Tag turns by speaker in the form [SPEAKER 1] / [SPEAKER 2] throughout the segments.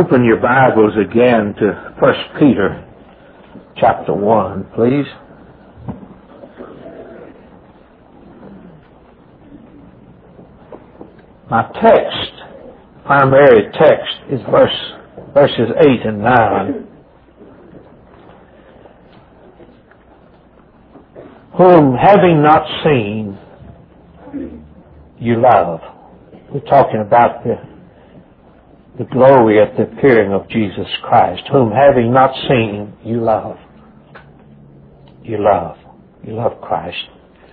[SPEAKER 1] Open your Bibles again to 1 Peter chapter 1, please. My primary text, is verses 8 and 9. Whom having not seen, you love. We're talking about the glory at the appearing of Jesus Christ, whom having not seen, you love. You love. You love Christ.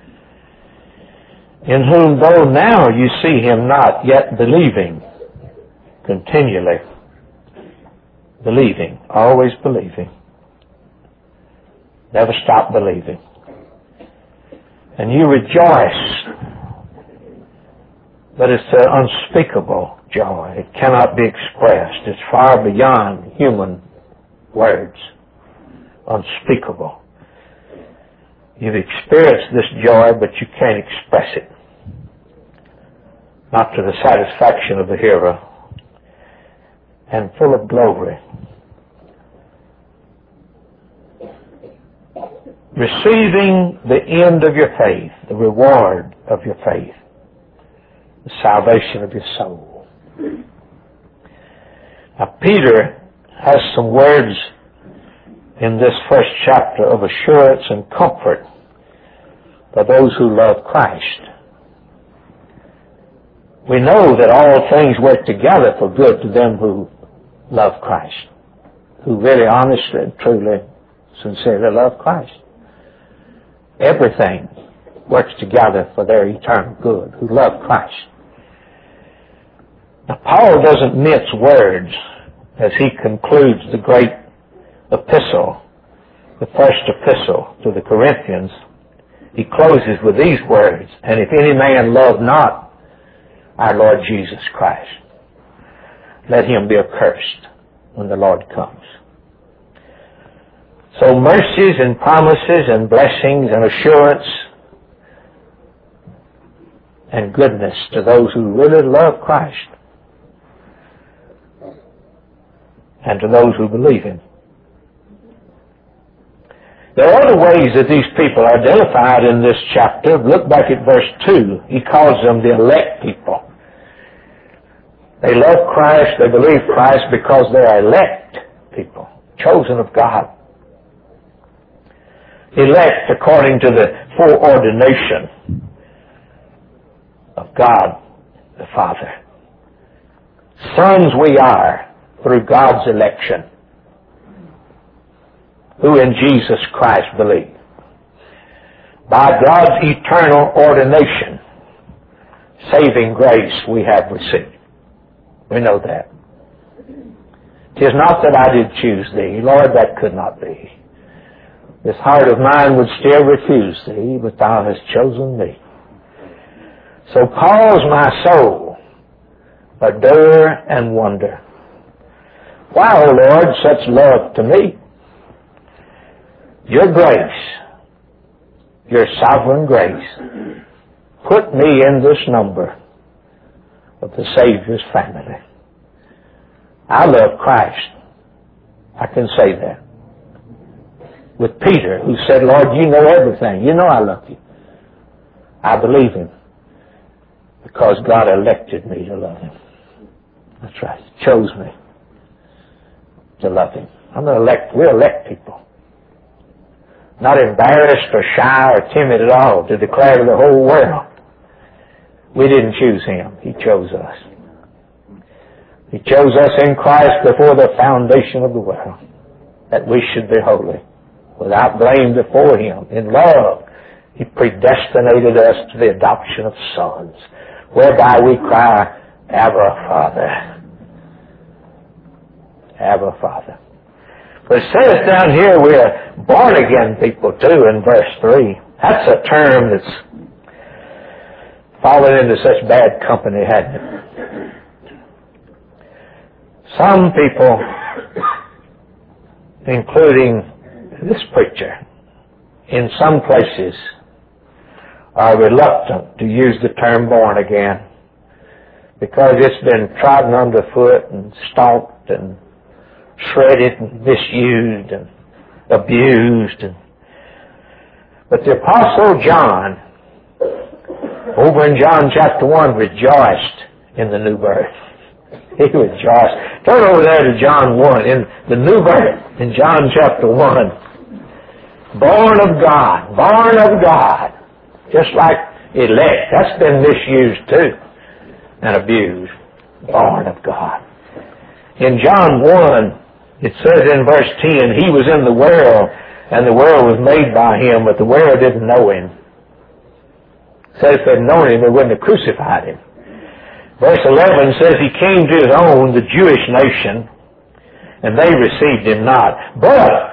[SPEAKER 1] In whom, though now you see him not, yet believing, continually believing, always believing, never stop believing. And you rejoice, but it's an unspeakable joy. It cannot be expressed. It's far beyond human words. Unspeakable. You've experienced this joy, but you can't express it. Not to the satisfaction of the hearer. And full of glory. Receiving the end of your faith, the reward of your faith, the salvation of your soul. Now, Peter has some words in this first chapter of assurance and comfort for those who love Christ. We know that all things work together for good to them who love Christ, who really honestly and truly, sincerely love Christ. Everything works together for their eternal good, who love Christ. Now, Paul doesn't mince words as he concludes the great epistle, the first epistle to the Corinthians. He closes with these words, and if any man love not our Lord Jesus Christ, let him be accursed when the Lord comes. So mercies and promises and blessings and assurance and goodness to those who really love Christ and to those who believe Him. There are other ways that these people are identified in this chapter. Look back at verse 2. He calls them the elect people. They love Christ, they believe Christ because they are elect people, chosen of God. Elect according to the foreordination of God the Father. Sons we are through God's election, who in Jesus Christ believe. By God's eternal ordination, saving grace we have received. We know that. 'Tis not that I did choose thee, Lord, that could not be. This heart of mine would still refuse thee, but thou hast chosen me. So cause my soul adore and wonder. Why, O Lord, such love to me? Your grace, your sovereign grace, put me in this number of the Savior's family. I love Christ. I can say that. With Peter, who said, Lord, you know everything. You know I love you. I believe Him because God elected me to love Him. That's right. He chose me to love Him. We're elect people. Not embarrassed or shy or timid at all to declare to the whole world. We didn't choose Him. He chose us. He chose us in Christ before the foundation of the world, that we should be holy, without blame before Him. In love, He predestinated us to the adoption of sons, whereby we cry, Abba, Father. Abba, Father. But it says down here we are born again people too in verse 3. That's a term that's fallen into such bad company, hasn't it? Some people, including this preacher, in some places are reluctant to use the term born again because it's been trodden underfoot and stalked and shredded and misused and abused. But the Apostle John, over in John chapter 1, rejoiced in the new birth. He rejoiced. Turn over there to John 1, in the new birth, in John chapter 1. Born of God, just like elect. That's been misused too and abused. Born of God. In John 1, it says in verse 10, He was in the world, and the world was made by Him, but the world didn't know Him. It says if they'd known Him, they wouldn't have crucified Him. Verse 11 says He came to His own, the Jewish nation, and they received Him not. But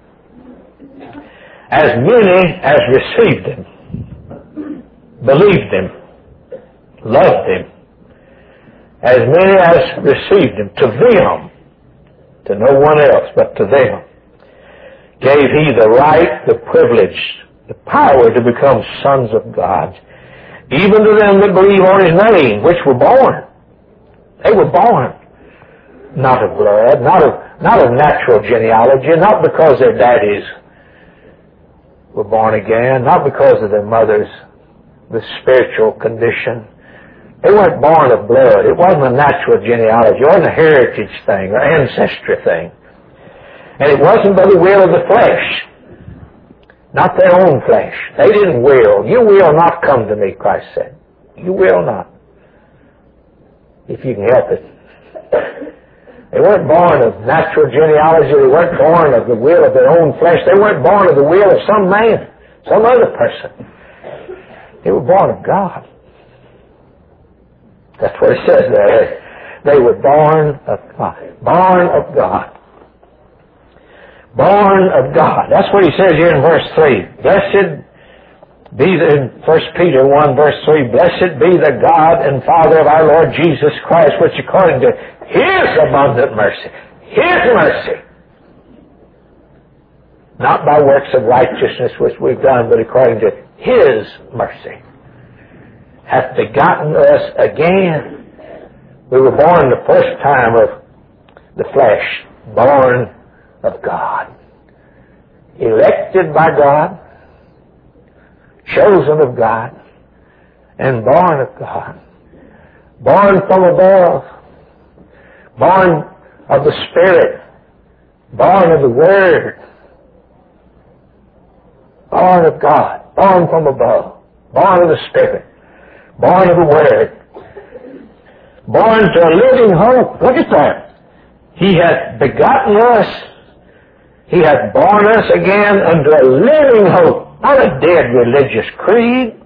[SPEAKER 1] as many as received Him, believed Him, loved Him, as many as received Him, to them, to no one else but to them, gave He the right, the privilege, the power to become sons of God, even to them that believe on His name, which were born. They were born, not of blood, not of natural genealogy, not because their daddies were born again, not because of their mothers, the spiritual condition. They weren't born of blood. It wasn't a natural genealogy. It wasn't a heritage thing or ancestry thing. And it wasn't by the will of the flesh, not their own flesh. They didn't will. You will not come to me, Christ said. You will not, if you can help it. They weren't born of natural genealogy. They weren't born of the will of their own flesh. They weren't born of the will of some man, some other person. They were born of God. That's what it says there. They were born of God. Born of God. Born of God. That's what he says here in verse 3. Blessed be in 1 Peter 1 verse 3, Blessed be the God and Father of our Lord Jesus Christ, which according to His abundant mercy, not by works of righteousness which we've done, but according to His mercy, hath begotten us again. We were born the first time of the flesh, born of God, elected by God, chosen of God, and born of God, born from above, born of the Spirit, born of the Word, born of God, born from above, born of the Spirit, born of the Word, born to a living hope. Look at that. He hath begotten us. He hath born us again unto a living hope. Not a dead religious creed.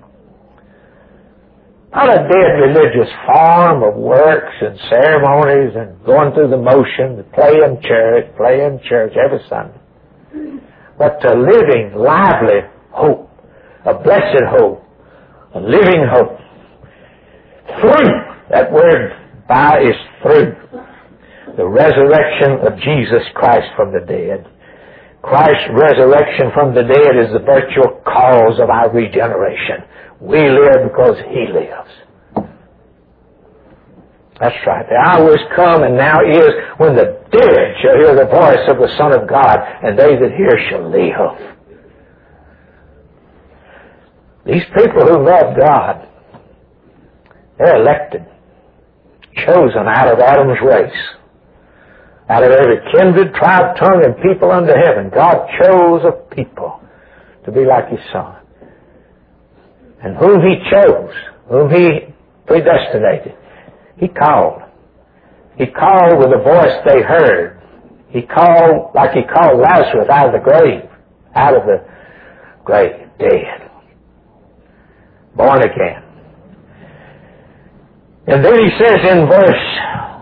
[SPEAKER 1] Not a dead religious form of works and ceremonies and going through the motion, playing church every Sunday. But a living, lively hope. A blessed hope. A living hope. Through. That word by is through. The resurrection of Jesus Christ from the dead. Christ's resurrection from the dead is the virtual cause of our regeneration. We live because He lives. That's right. The hour is come and now is when the dead shall hear the voice of the Son of God, and they that hear shall live. These people who love God, they're elected, chosen out of Adam's race. Out of every kindred, tribe, tongue, and people under heaven, God chose a people to be like His Son. And whom He chose, whom He predestinated, He called. He called with a voice they heard. He called like He called Lazarus out of the grave. Out of the grave, dead. Born again. And then He says in verse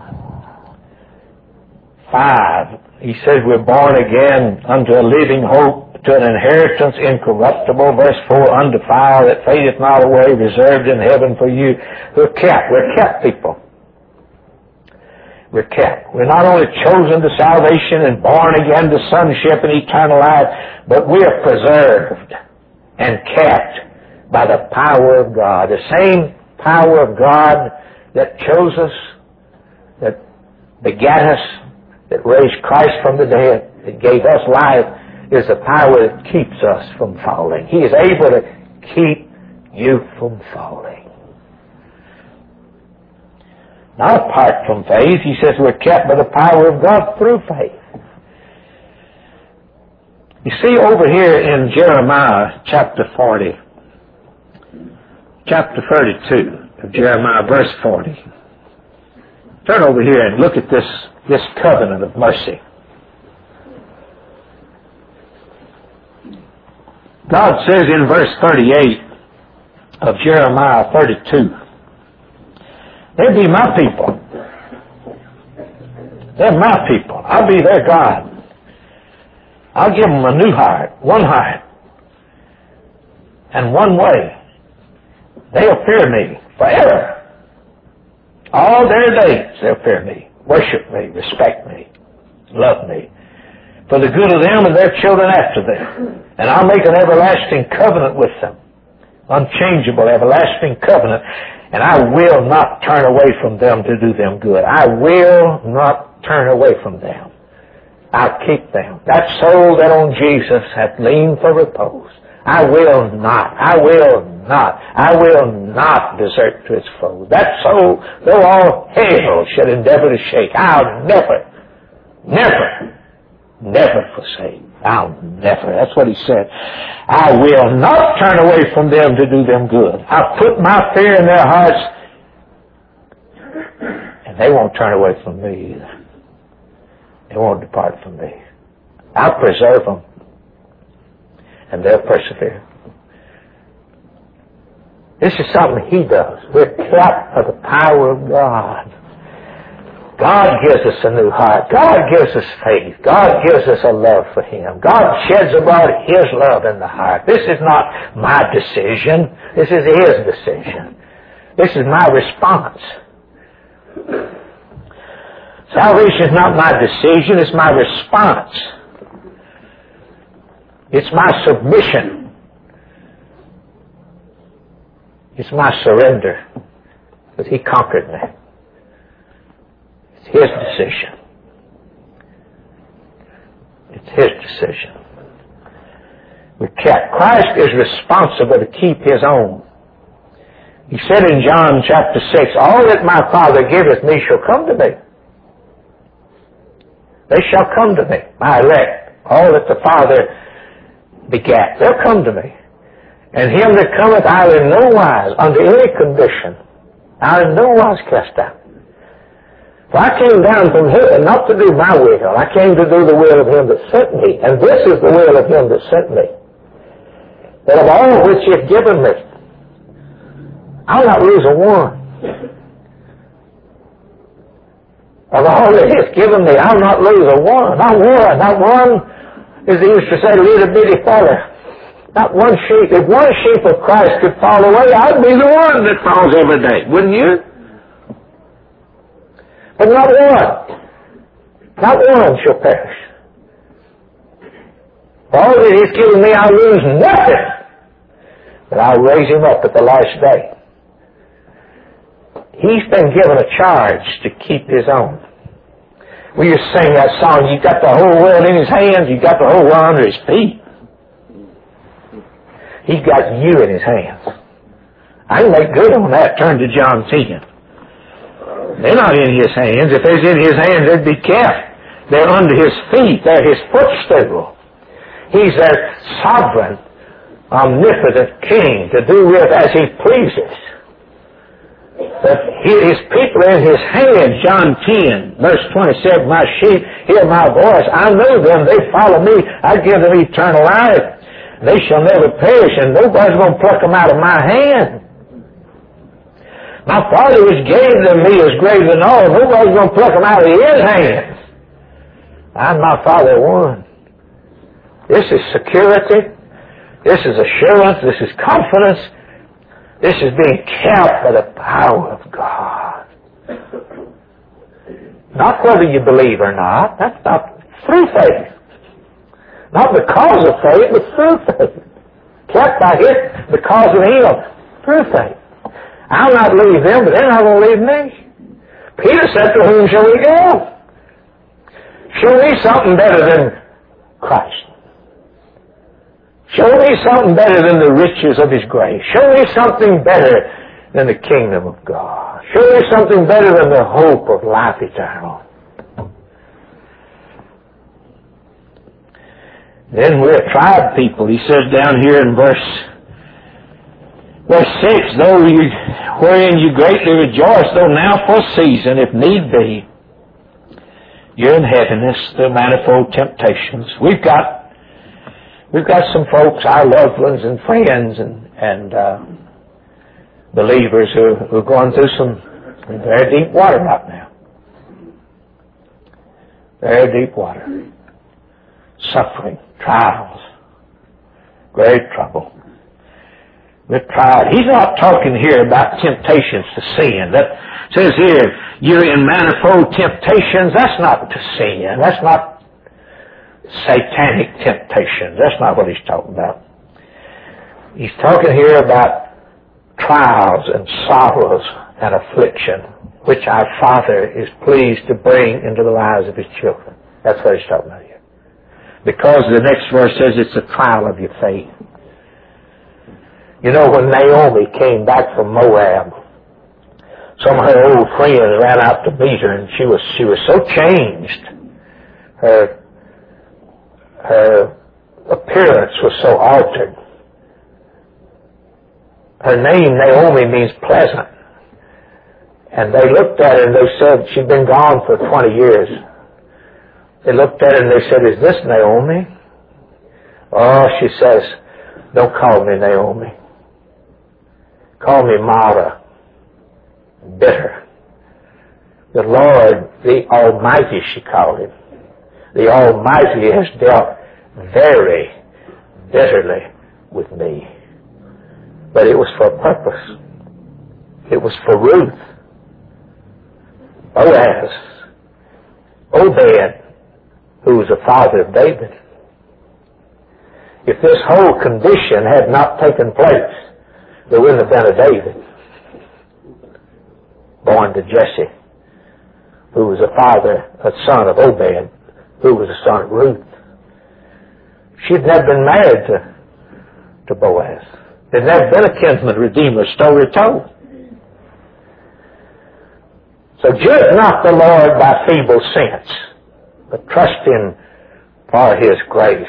[SPEAKER 1] 5, He says we're born again unto a living hope, to an inheritance incorruptible. Verse 4, undefiled, that fadeth not away, reserved in heaven for you. We're kept people. We're kept. We're not only chosen to salvation and born again to sonship and eternal life, but we are preserved and kept by the power of God. The same power of God that chose us, that begat us, that raised Christ from the dead, that gave us life, is the power that keeps us from falling. He is able to keep you from falling. Not apart from faith. He says we're kept by the power of God through faith. You see over here in Jeremiah chapter 40, chapter 32 of Jeremiah, verse 40. Turn over here and look at this covenant of mercy. God says in verse 38 of Jeremiah 32, they'll be my people. They're my people. I'll be their God. I'll give them a new heart, and one way. They'll fear me forever. All their days they'll fear me, worship me, respect me, love me, for the good of them and their children after them. And I'll make an everlasting covenant with them, unchangeable, everlasting covenant, and I will not turn away from them to do them good. I will not turn away from them. I'll keep them. That soul that on Jesus hath leaned for repose, I will not desert to its foes. That soul, though all hell should endeavor to shake, I'll never forsake. I'll never. That's what he said. I will not turn away from them to do them good. I'll put my fear in their hearts, and they won't turn away from me either. They won't depart from me. I'll preserve them, and they'll persevere. This is something he does. We're kept by the power of God. God gives us a new heart. God gives us faith. God gives us a love for him. God sheds abroad his love in the heart. This is not my decision. This is his decision. This is my response. Salvation is not my decision. It's my response. It's my submission. It's my surrender. Because he conquered me. It's his decision. It's his decision. Christ is responsible to keep his own. He said in John chapter 6, all that my Father giveth me shall come to me. They shall come to me, my elect. All that the Father begat, they'll come to me. And him that cometh I will in no wise, under any condition, I will in no wise cast out. For I came down from heaven not to do my will. I came to do the will of him that sent me. And this is the will of him that sent me, that of all which he hath given me, I'll not lose a one. Of all that he hath given me, I'll not lose a one. Not one. Not one, as they used to say, little bitty feller. Not one sheep. If one sheep of Christ could fall away, I'd be the one that falls every day. Wouldn't you? But not one. Not one shall perish. For all that he's given me, I'll lose nothing. But I'll raise him up at the last day. He's been given a charge to keep his own. We used to sing that song, you got the whole world in his hands, you got the whole world under his feet. He's got you in his hands. I can make good on that. Turn to John 10. They're not in his hands. If they're in his hands, they'd be kept. They're under his feet. They're his footstool. He's their sovereign, omnipotent king to do with as he pleases. But his people are in his hands. John 10, verse 27, my sheep hear my voice. I know them. They follow me. I give them eternal life. They shall never perish, and nobody's going to pluck them out of my hand. My Father which gave them me is greater than all. Nobody's going to pluck them out of his hands. I and my Father are one. This is security. This is assurance. This is confidence. This is being kept by the power of God. Not whether you believe or not. That's not through faith. Not because of faith, but through faith. Kept by it because of him. Through faith. I'll not leave them, but they're not going to leave me. Peter said, to whom shall we go? Show me something better than Christ. Show me something better than the riches of His grace. Show me something better than the kingdom of God. Show me something better than the hope of life eternal. Then we're a tribe people. He says down here in verse 6, wherein you greatly rejoice, though now for a season, if need be, you're in heaviness, through manifold temptations. We've got some folks, our loved ones and friends and believers who are going through some very deep water right now. Very deep water. Suffering, trials, great trouble. We're tried. He's not talking here about temptations to sin. That says here, you're in manifold temptations. That's not to sin. That's not satanic temptation. That's not what he's talking about. He's talking here about trials and sorrows and affliction, which our Father is pleased to bring into the lives of His children. That's what he's talking about here. Because the next verse says it's a trial of your faith. You know, when Naomi came back from Moab, some of her old friends ran out to meet her, and she was so changed. Her appearance was so altered. Her name, Naomi, means pleasant. And they looked at her and they said, she'd been gone for 20 years. They looked at her and they said, is this Naomi? Oh, she says, don't call me Naomi. Call me Mara. Bitter. The Lord, the Almighty, she called Him. The Almighty has dealt very bitterly with me. But it was for a purpose. It was for Ruth. Boaz. Obed, who was the father of David. If this whole condition had not taken place, there wouldn't have been a David born to Jesse, who was a son of Obed, who was a son of Ruth. She'd never been married to Boaz. There'd never been a kinsman redeemer story told. So judge not the Lord by feeble sense, but trust Him for His grace.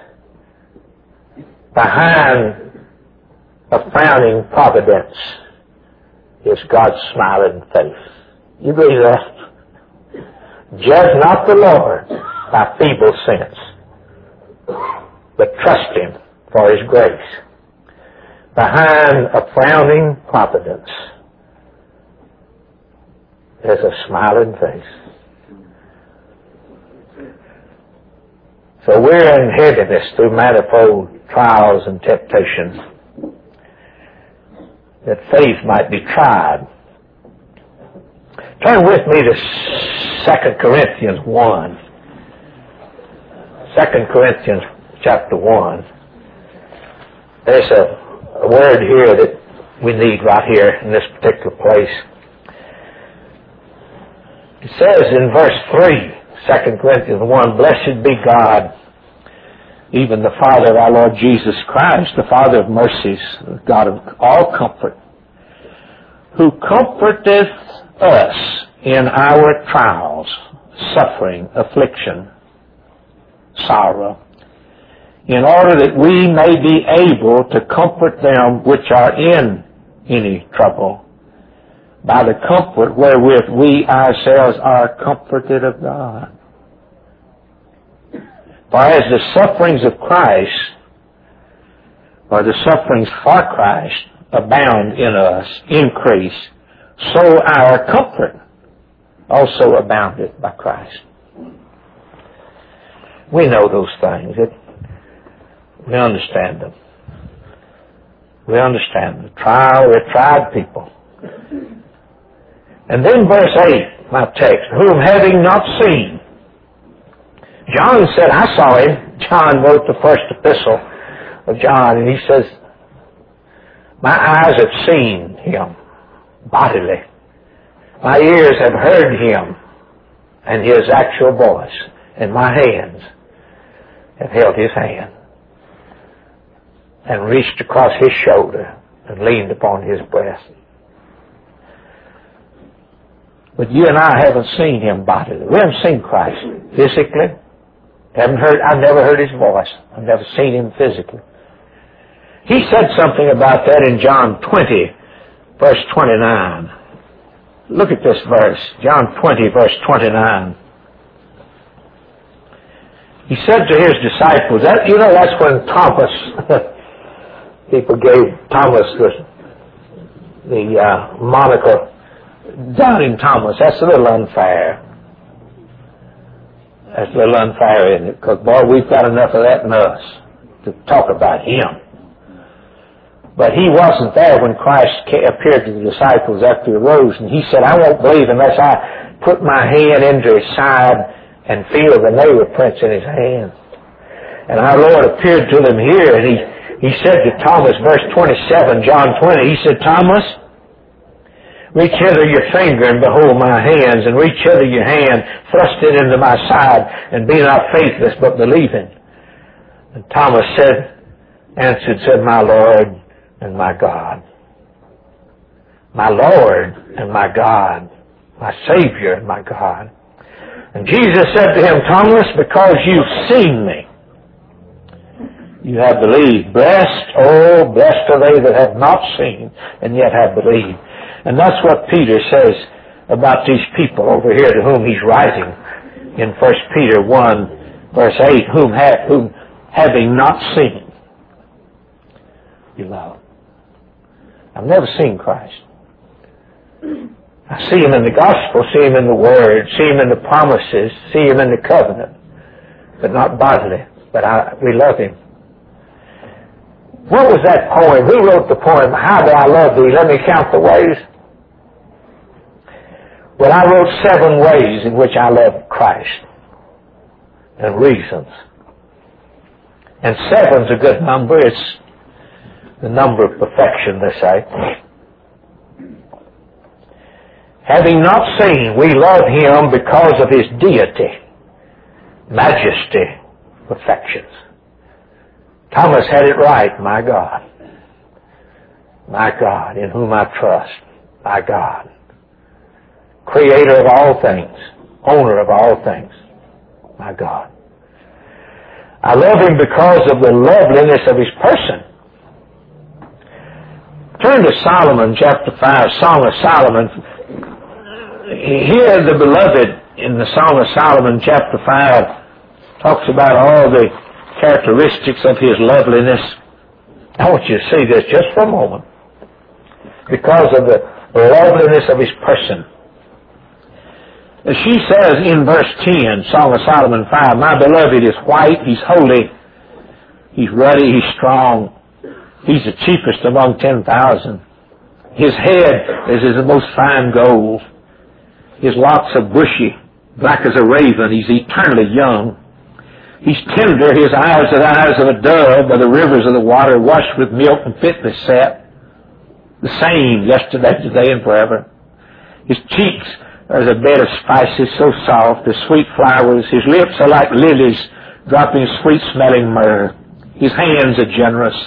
[SPEAKER 1] Behind a frowning providence is God's smiling face. You believe that? Judge not the Lord by feeble sense, but trust Him for His grace. Behind a frowning providence is a smiling face. So we're in heaviness through manifold trials and temptations, that faith might be tried. Turn with me to 2 Corinthians 1. 2 Corinthians chapter 1. There's a word here that we need right here in this particular place. It says in verse 3, 2 Corinthians 1, Blessed be God, even the Father of our Lord Jesus Christ, the Father of mercies, the God of all comfort, who comforteth us in our trials, suffering, affliction, sorrow, in order that we may be able to comfort them which are in any trouble, by the comfort wherewith we ourselves are comforted of God. For as the sufferings of Christ, or the sufferings for Christ, abound in us, increase, so our comfort also abounded by Christ. We know those things. We understand them. We understand the trial. We're tried people. And then verse 8, my text, whom having not seen. John said, I saw Him. John wrote the first epistle of John, and he says, my eyes have seen Him bodily. My ears have heard Him and His actual voice. and my hands have held his hand and reached across his shoulder and leaned upon his breast. But you and I haven't seen him bodily. We haven't seen Christ physically. I've never heard his voice. I've never seen him physically. He said something about that in John 20, verse 29. Look at this verse, John 20, verse 29. He said to his disciples, that's when Thomas, people gave Thomas the moniker, Doubting Thomas. That's a little unfair. That's a little unfair, isn't it? Because, boy, we've got enough of that in us to talk about him. But he wasn't there when Christ appeared to the disciples after he rose, and he said, I won't believe unless I put my hand into his side and feel the nail prints in his hand. And our Lord appeared to them here, and he said to Thomas, verse 27, John 20, he said, Thomas, reach hither your finger and behold my hands, and reach hither your hand, thrust it into my side, and be not faithless, but believing. And Thomas answered, my Lord and my God. My Lord and my God. My Savior and my God. And Jesus said to him, Thomas, because you've seen me, you have believed. Blessed are they that have not seen and yet have believed. And that's what Peter says about these people over here to whom he's writing in 1 Peter 1, verse 8, whom having not seen, you love. I've never seen Christ. I see him in the gospel, see him in the word, see him in the promises, see him in the covenant, but not bodily. But we love him. What was that poem? Who wrote the poem, How Do I Love Thee? Let me count the ways. Well, I wrote 7 ways in which I love Christ, and reasons. And 7's a good number. It's the number of perfection, they say. Having not seen, we love him because of his deity, majesty, perfections. Thomas had it right, my God, in whom I trust, my God, creator of all things, owner of all things, my God. I love him because of the loveliness of his person. Turn to Solomon chapter 5, Song of Solomon. Here the beloved in the Song of Solomon chapter 5 talks about all the characteristics of his loveliness. I want you to see this just for a moment. Because of the loveliness of his person. As she says in verse 10, Song of Solomon 5, my beloved is white, he's holy, he's ruddy, he's strong. He's the cheapest among 10,000. His head is the most fine gold. His locks are bushy, black as a raven. He's eternally young. He's tender. His eyes are the eyes of a dove by the rivers of the water, washed with milk and fitness sat. The same yesterday, today, and forever. His cheeks are as a bed of spices, so soft as sweet flowers. His lips are like lilies, dropping sweet-smelling myrrh. His hands are generous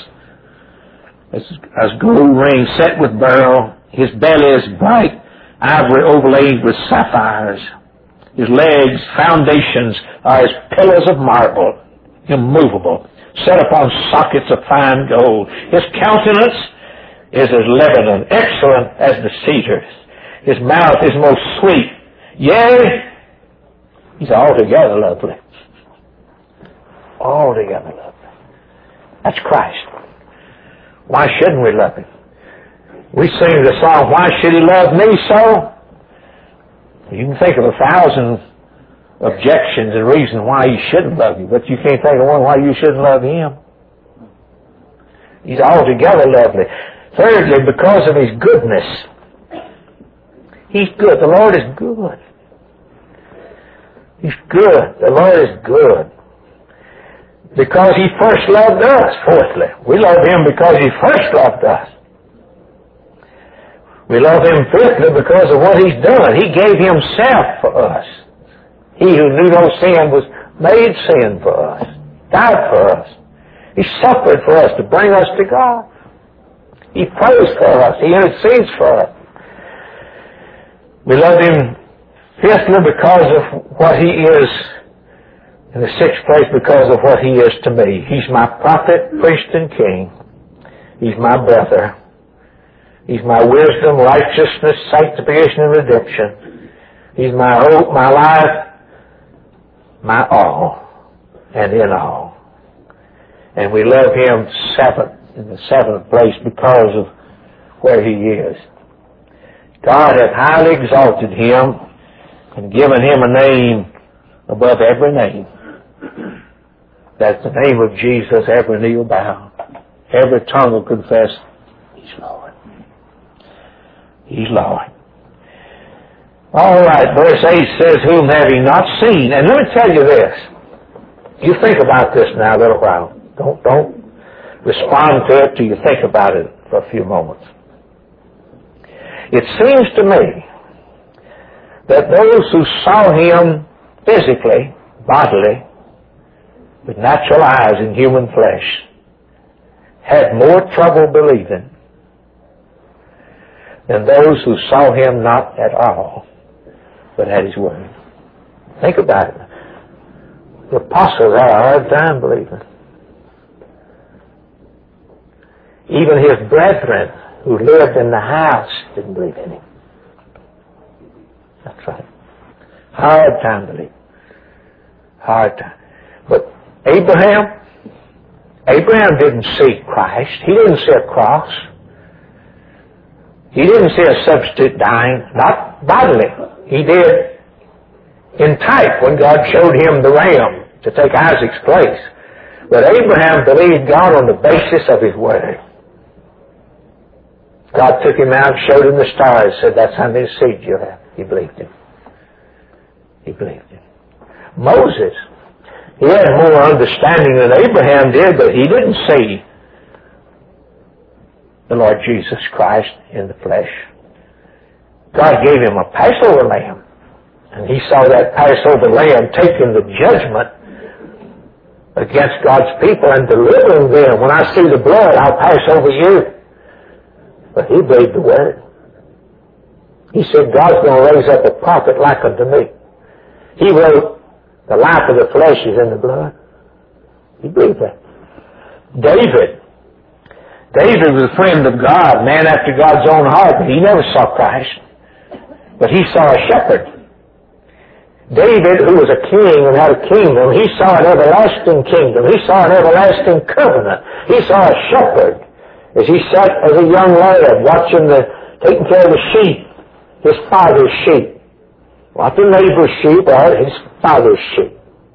[SPEAKER 1] as gold rings set with beryl. His belly is bright ivory overlaid with sapphires. His legs, foundations, are as pillars of marble, immovable, set upon sockets of fine gold. His countenance is as Lebanon, excellent as the cedars. His mouth is most sweet. Yea, he's altogether lovely. Altogether lovely. That's Christ. Why shouldn't we love him? We sing the song, why should he love me so? You can think of 1,000 objections and reasons why he shouldn't love you, but you can't think of one why you shouldn't love him. He's altogether lovely. Thirdly, because of his goodness. He's good. The Lord is good. He's good. The Lord is good. Because he first loved us. Fourthly, we love him because he first loved us. We love him fifthly because of what he's done. He gave himself for us. He who knew no sin was made sin for us, died for us. He suffered for us to bring us to God. He prays for us. He intercedes for us. We love Him, fifthly, because of what He is. In the sixth place, because of what He is to me. He's my prophet, priest, and king. He's my brother. He's my wisdom, righteousness, sanctification, and redemption. He's my hope, my life, my all, and in all. And we love Him in the seventh place because of where He is. God hath highly exalted Him and given Him a name above every name. That's the name of Jesus, every knee will bow. Every tongue will confess, He's Lord. He's Lord. All right, verse 8 says, whom have ye not seen? And let me tell you this. You think about this now a little while. Don't respond to it till you think about it for a few moments. It seems to me that those who saw Him physically, bodily, with natural eyes and human flesh, had more trouble believing than those who saw Him not at all, but had His Word. Think about it. The apostles had a hard time believing. Even His brethren who lived in the house didn't believe in Him. That's right. Hard time believing. Hard time. But Abraham didn't see Christ. He didn't see a cross. He didn't see a substitute dying, not bodily. He did in type when God showed him the ram to take Isaac's place. But Abraham believed God on the basis of His Word. God took him out, showed him the stars, said, that's how many seed you have. He believed Him. He believed Him. Moses, he had more understanding than Abraham did, but he didn't see the Lord Jesus Christ in the flesh. God gave him a Passover lamb, and he saw that Passover lamb taking the judgment against God's people and delivering them. When I see the blood, I'll pass over you. But he believed the Word. He said, God's going to raise up a prophet like unto me. He wrote, the life of the flesh is in the blood. He believed that. David was a friend of God, man after God's own heart, but he never saw Christ. But he saw a shepherd. David, who was a king and had a kingdom, he saw an everlasting kingdom. He saw an everlasting covenant. He saw a shepherd as he sat as a young lad taking care of the sheep, his father's sheep. Not the neighbor's sheep, or his father's sheep.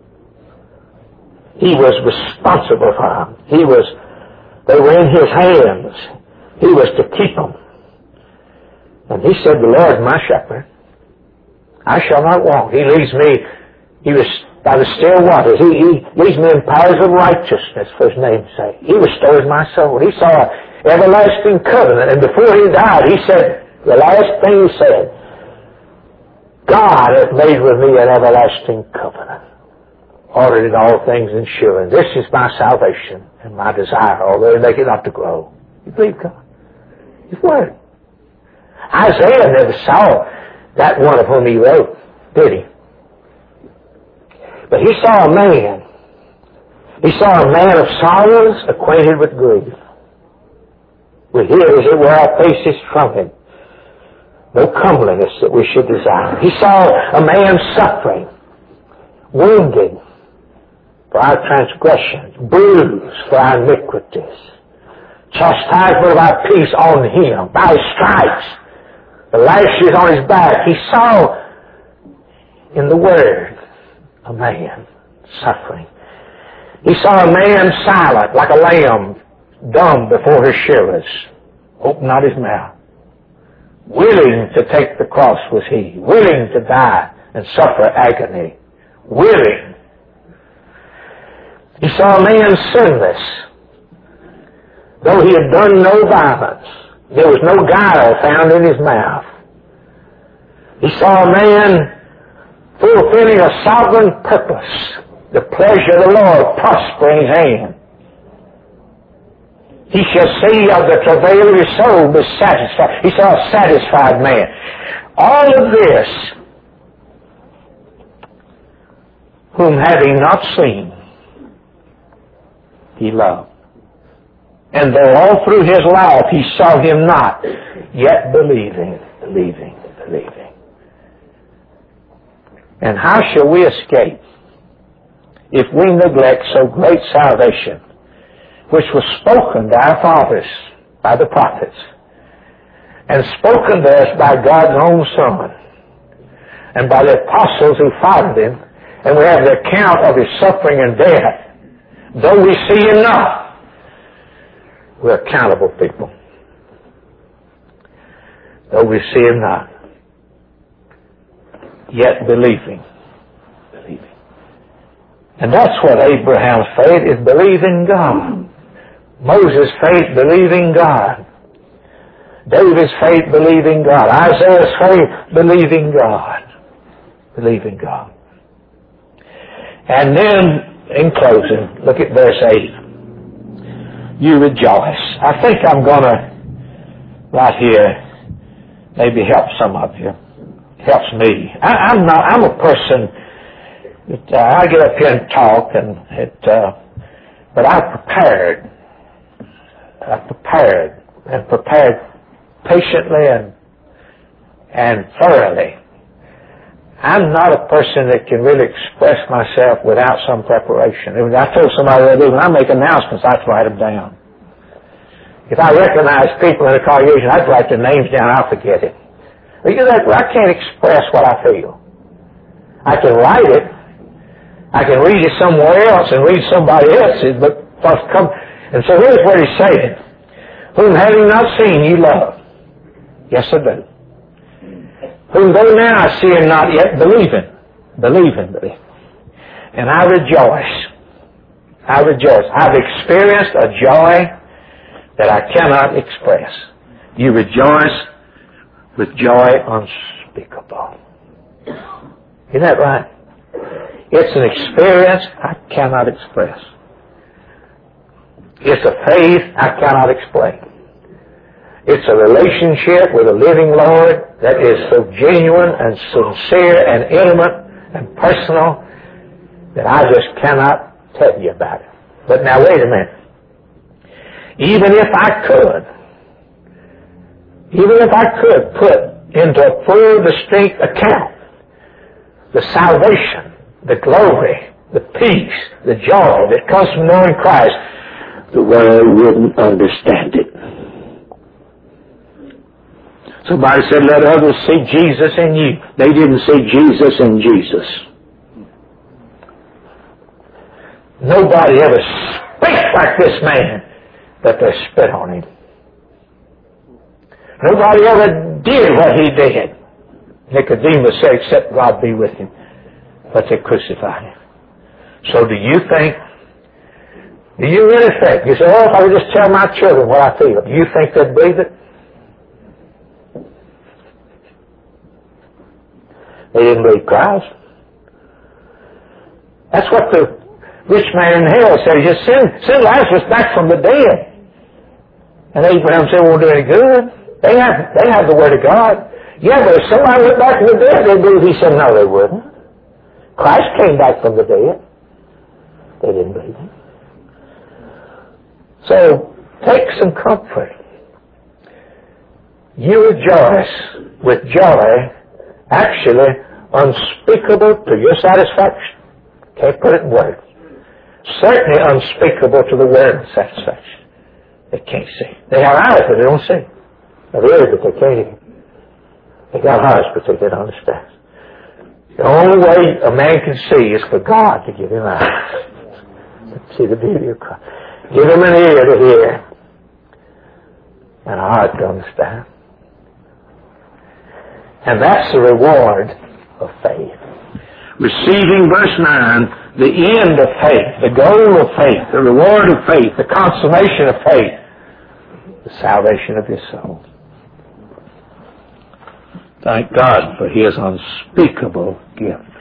[SPEAKER 1] He was responsible for them. They were in his hands. He was to keep them. And he said, the Lord is my shepherd. I shall not want. He leads me, he was by the still waters. He leads me in paths of righteousness for His name's sake. He restores my soul. He saw an everlasting covenant. And before he died, he said, the last thing he said, God hath made with me an everlasting covenant, ordered in all things and sure. And this is my salvation and my desire, although they make it not to grow. You believe God? His Word. Isaiah never saw that one of whom he wrote, did he? But he saw a man. He saw a man of sorrows, acquainted with grief. We hear, as it were, our faces from Him. No comeliness that we should desire. He saw a man suffering, wounded for our transgressions, bruised for our iniquities. Chastisement of our peace on Him, by His stripes, the lashes on His back. He saw in the Word a man suffering. He saw a man silent, like a lamb, dumb before his shearers, opened not his mouth. Willing to take the cross was he, willing to die and suffer agony, willing. He saw a man sinless, though he had done no violence. There was no guile found in his mouth. He saw a man fulfilling a sovereign purpose the pleasure of the Lord prosper in his hand. He shall see of the travail of his soul be satisfied. He shall a satisfied man. All of this, whom having not seen, he loved. And though all through his life he saw him not, yet believing. And how shall we escape if we neglect so great salvation, which was spoken to our fathers by the prophets, and spoken to us by God's own Son, and by the apostles who followed him, and we have the account of his suffering and death, though we see him not, we're accountable people. Though we see him not, yet believing. And that's what Abraham's faith is, believing God. Moses' faith, believing God. David's faith, believing God. Isaiah's faith, believing God. Believing God. And then, in closing, look at verse 8. You rejoice. I think I'm going to, right here, maybe help some of you. Helps me. I'm a person that I get up here and talk, but I prepared patiently and thoroughly. I'm not a person that can really express myself without some preparation. I told somebody the other day, when I make announcements, I write them down. If I recognize people in a congregation, I'd write their names down, I'll forget it. Because I can't express what I feel. I can write it. I can read it somewhere else and read somebody else's, but come. And so here's what he's saying. Whom having not seen you love. Yes, I do. Whom though now I see him not yet, believing. And I rejoice. I've experienced a joy that I cannot express. You rejoice with joy unspeakable. Isn't that right? It's an experience I cannot express. It's a faith I cannot explain. It's a relationship with a living Lord that is so genuine and sincere and intimate and personal that I just cannot tell you about it. But now wait a minute. Even if I could put into a full, distinct account the salvation, the glory, the peace, the joy that comes from knowing Christ, the world wouldn't understand it. Somebody said, let others see Jesus in you. They didn't see Jesus in Jesus. Nobody ever speaks like this man, but they spit on him. Nobody ever did what he did. Nicodemus said, except God be with him. But they crucified him. So do you really think, you say, oh, if I would just tell my children what I feel, do you think they'd believe it? They didn't believe Christ. That's what the rich man in hell said. He just send Lazarus back from the dead. And Abraham said, won't do any good. They have the Word of God. Yeah, but if somebody went back from the dead, they'd believe. He said, no, they wouldn't. Christ came back from the dead. They didn't believe him. So, take some comfort. You rejoice with joy, actually unspeakable to your satisfaction. Can't put it in words. Certainly unspeakable to the world's satisfaction. They can't see. They have eyes, but they don't see. They have ears, but they can't hear. They got hearts, but they don't understand. The only way a man can see is for God to give him eyes. See the beauty of Christ. Give him an ear to hear and a heart to understand. And that's the reward of faith. Receiving, verse 9, the end of faith, the goal of faith, the reward of faith, the consummation of faith, the salvation of your soul. Thank God for His unspeakable gift.